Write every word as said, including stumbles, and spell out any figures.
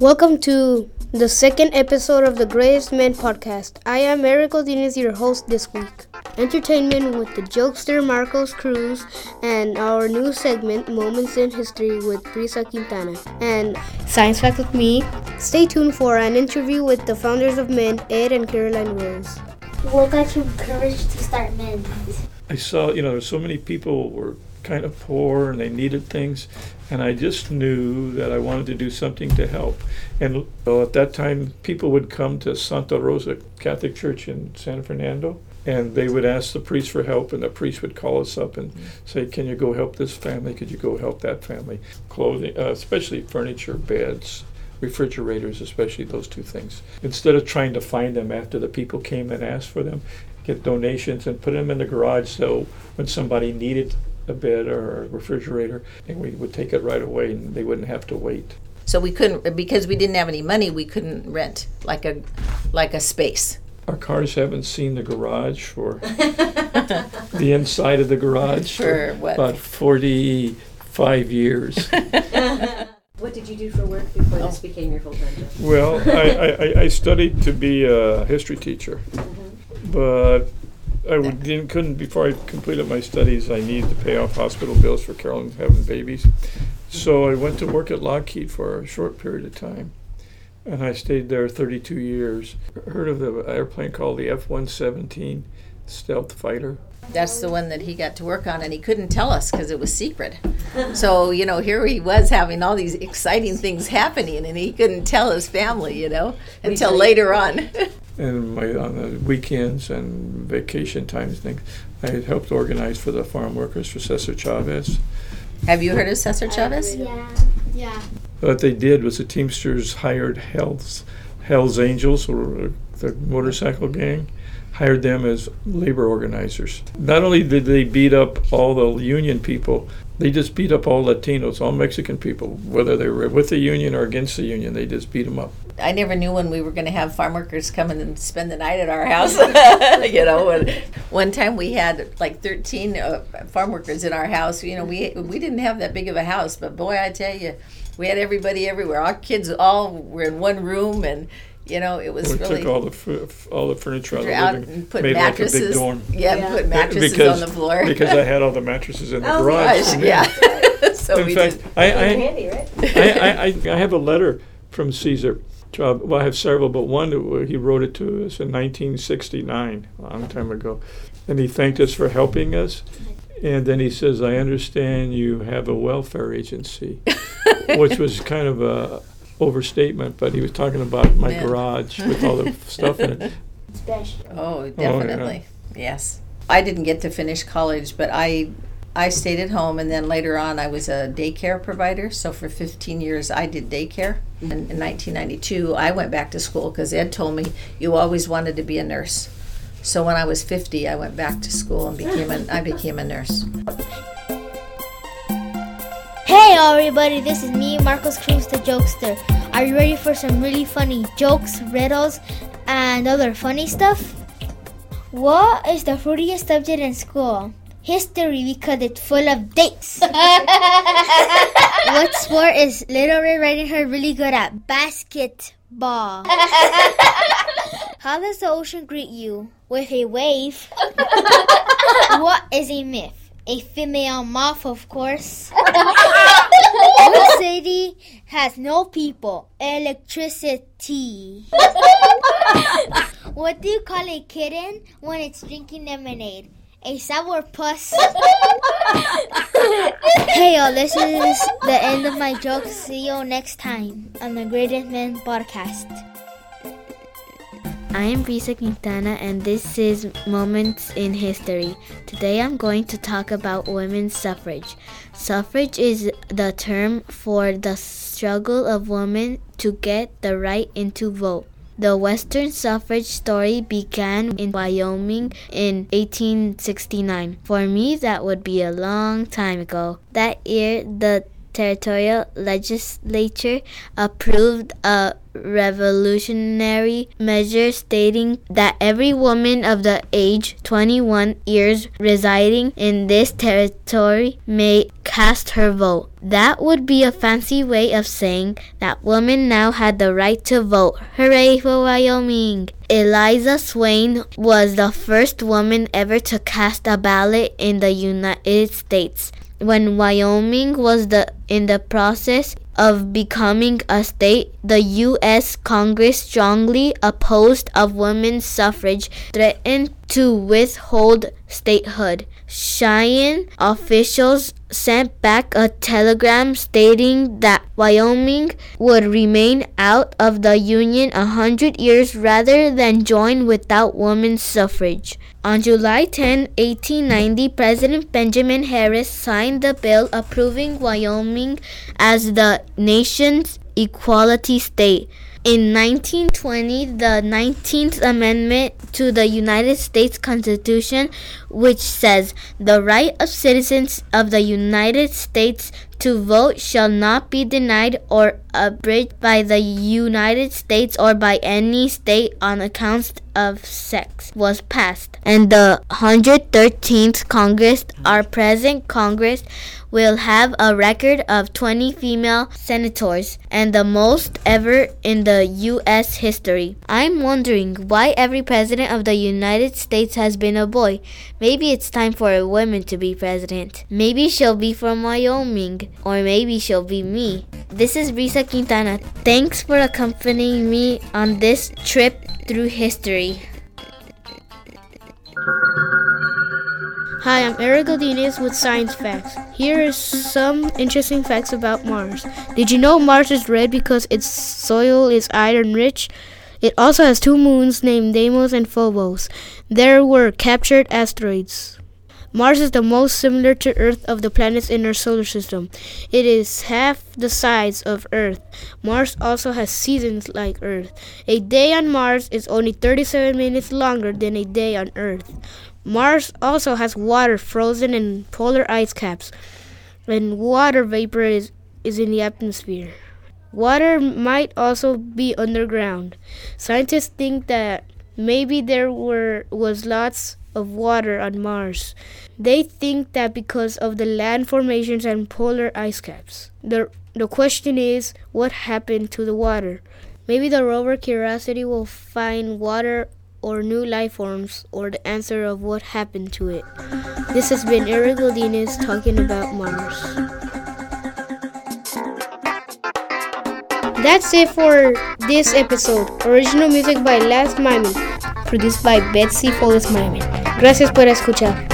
Welcome to the second episode of the Greatest Men podcast. I am Eric Godinez, your host this week. Entertainment with the jokester Marcos Cruz and our new segment, Moments in History with Brisa Quintana. And Science Fact with me. Stay tuned for an interview with the founders of Men, Ed and Caroline Wills. What got you courage to start Men? I saw, you know, there's so many people were kind of poor and they needed things, and I just knew that I wanted to do something to help. And well, at that time, people would come to Santa Rosa Catholic Church in San Fernando, and they would ask the priest for help, and the priest would call us up and say, can you go help this family? Could you go help that family? Clothing, uh, especially furniture, beds, refrigerators, especially those two things. Instead of trying to find them after the people came and asked for them, get donations and put them in the garage so when somebody needed a bed or a refrigerator, and we would take it right away and they wouldn't have to wait. So we couldn't, because we didn't have any money, we couldn't rent like a like a space. Our cars haven't seen the garage for the inside of the garage For for what? about forty-five years. What did you do for work before this became your full-time job? Well, I, I, I studied to be a history teacher, but I would- didn't, couldn't, before I completed my studies, I needed to pay off hospital bills for Carolyn having babies. So I went to work at Lockheed for a short period of time, and I stayed there thirty-two years. Heard of the airplane called the F one seventeen stealth fighter? That's the one that he got to work on, and he couldn't tell us because it was secret. So, you know, here he was having all these exciting things happening, and he couldn't tell his family, you know, until later on. And my on the weekends and vacation times things, I had helped organize for the farm workers for Cesar Chavez. Have you heard of Cesar Chavez? Yeah. Yeah. What they did was the Teamsters hired Hell's, Hell's Angels, or the motorcycle gang, hired them as labor organizers. Not only did they beat up all the union people, they just beat up all Latinos, all Mexican people, whether they were with the union or against the union, they just beat them up. I never knew when we were going to have farm workers come in and spend the night at our house. You know, and one time we had like thirteen uh, farm workers in our house. You know, we we didn't have that big of a house, but boy, I tell you, we had everybody everywhere. Our kids all were in one room, and you know, it was We really took all the fu- all the furniture out of the out living, and put made mattresses. like a big dorm. Yeah, Yeah. put mattresses because, on the floor. because I had all the mattresses in the Oh, garage. Gosh, for me. yeah. So In we fact, just I, I, Handy, right? I, I, I I have a letter from Caesar. Uh, well, I have several, but one uh, he wrote it to us in nineteen sixty-nine, a long time ago, and he thanked us for helping us. And then he says, "I understand you have a welfare agency," which was kind of a overstatement, but he was talking about my Man. garage with all the stuff in it. Special. Oh, definitely. Yes. I didn't get to finish college, but I I stayed at home, and then later on I was a daycare provider. So for fifteen years I did daycare. And in nineteen ninety-two I went back to school because Ed told me you always wanted to be a nurse. So when I was fifty I went back to school and became a, I became a nurse. Hey everybody, this is me, Marcos Cruz, the jokester. Are you ready for some really funny jokes, riddles, and other funny stuff? What is the fruitiest subject in school? History, because it's full of dates. What sport is Little Red Riding Hood really good at? Basketball. How does the ocean greet you? With a wave. What is a myth? A female moth, of course. What city has no people? Electricity. What do you call a kitten when it's drinking lemonade? A sour puss. Hey y'all, this is the end of my jokes. See you next time on the Greatest Men podcast. I am Brisa Quintana, and this is Moments in History. Today I'm going to talk about women's suffrage. Suffrage is the term for the struggle of women to get the right to vote. The Western suffrage story began in Wyoming in eighteen sixty-nine. For me, that would be a long time ago. That year, the territorial legislature approved a revolutionary measure stating that every woman of the age twenty-one years residing in this territory may cast her vote. That would be a fancy way of saying that women now had the right to vote. Hooray for Wyoming! Eliza Swain was the first woman ever to cast a ballot in the United States. When Wyoming was the in the process of becoming a state, the U S Congress strongly opposed of women's suffrage, threatened to withhold statehood. Cheyenne officials sent back a telegram stating that Wyoming would remain out of the Union a hundred years rather than join without women's suffrage. On July tenth, eighteen ninety, President Benjamin Harris signed the bill approving Wyoming as the nation's equality state. In nineteen twenty, the nineteenth Amendment to the United States Constitution, which says, "The right of citizens of the United States to vote shall not be denied or abridged by the United States or by any state on account of sex," was passed. And the one hundred thirteenth Congress, our present Congress, will have a record of twenty female senators, and the most ever in the U S history. I'm wondering why every president of the United States has been a boy. Maybe it's time for a woman to be president. Maybe she'll be from Wyoming, or maybe she'll be me. This is Risa Quintana. Thanks for accompanying me on this trip through history. Hi, I'm Eric Godinez with Science Facts. Here is some interesting facts about Mars. Did you know Mars is red because its soil is iron rich? It also has two moons named Deimos and Phobos. They were captured asteroids. Mars is the most similar to Earth of the planets in our solar system. It is half the size of Earth. Mars also has seasons like Earth. A day on Mars is only thirty-seven minutes longer than a day on Earth. Mars also has water frozen in polar ice caps, and water vapor is, is in the atmosphere. Water might also be underground. Scientists think that maybe there were was lots of water on Mars. They think that because of the land formations and polar ice caps. The, the question is, what happened to the water? Maybe the rover Curiosity will find water or new life forms, or the answer of what happened to it. This has been Eric Godinez talking about Mars. That's it for this episode. Original music by Last Mami, produced by Betsy Foles Mami. Gracias por escuchar.